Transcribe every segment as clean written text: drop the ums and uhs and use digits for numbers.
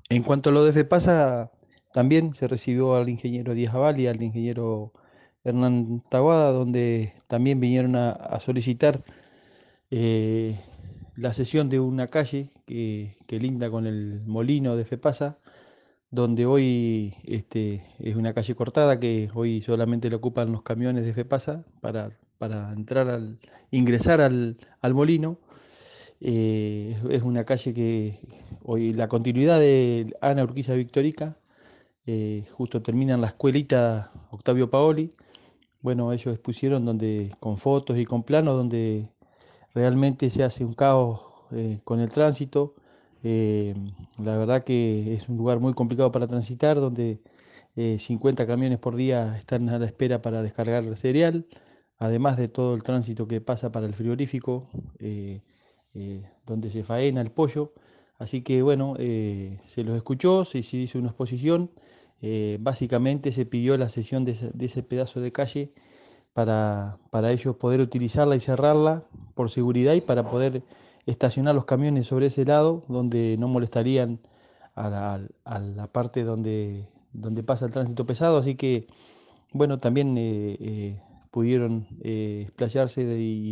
En cuanto a lo de FEPASA, también se recibió al ingeniero Díaz Aval y al ingeniero Hernán Taguada, donde también vinieron a solicitar eh, la cesión de una calle que linda con el molino de FEPASA, donde hoy es una calle cortada que hoy solamente la ocupan los camiones de FEPASA para ingresar al molino. Es una calle que hoy la continuidad de Ana Urquiza Victorica, justo terminan la escuelita Octavio Paoli. Bueno, ellos expusieron donde, con fotos y con planos donde realmente se hace un caos con el tránsito. Eh, la verdad que es un lugar muy complicado para transitar, donde 50 camiones por día están a la espera para descargar cereal, además de todo el tránsito que pasa para el frigorífico, donde se faena el pollo. Así que bueno, se los escuchó, se hizo una exposición. Básicamente se pidió la cesión de ese pedazo de calle para ellos poder utilizarla y cerrarla por seguridad y para poder estacionar los camiones sobre ese lado donde no molestarían a la parte donde pasa el tránsito pesado. Así que, bueno, también pudieron explayarse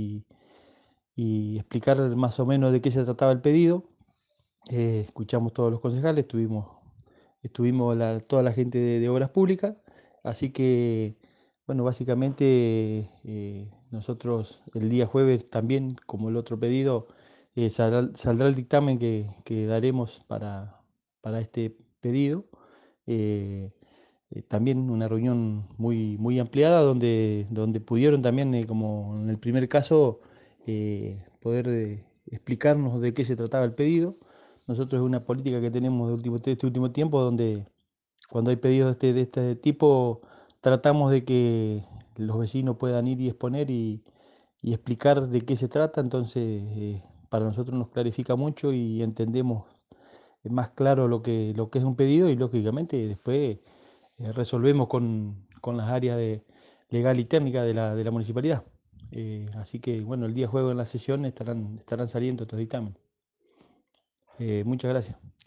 y explicar más o menos de qué se trataba el pedido. Escuchamos todos los concejales, estuvimos toda la gente de Obras Públicas, así que, bueno, básicamente nosotros el día jueves también, como el otro pedido, saldrá el dictamen que daremos para este pedido. Eh, También una reunión muy ampliada donde pudieron también, como en el primer caso, poder explicarnos de qué se trataba el pedido. Nosotros es una política que tenemos de este último tiempo, donde cuando hay pedidos de este tipo, tratamos de que los vecinos puedan ir y exponer y explicar de qué se trata. Entonces, para nosotros nos clarifica mucho y entendemos más claro lo que es un pedido y lógicamente después resolvemos con las áreas legal y técnica de la municipalidad. Así que, bueno, el día jueves en la sesión estarán saliendo estos dictámenes. Muchas gracias.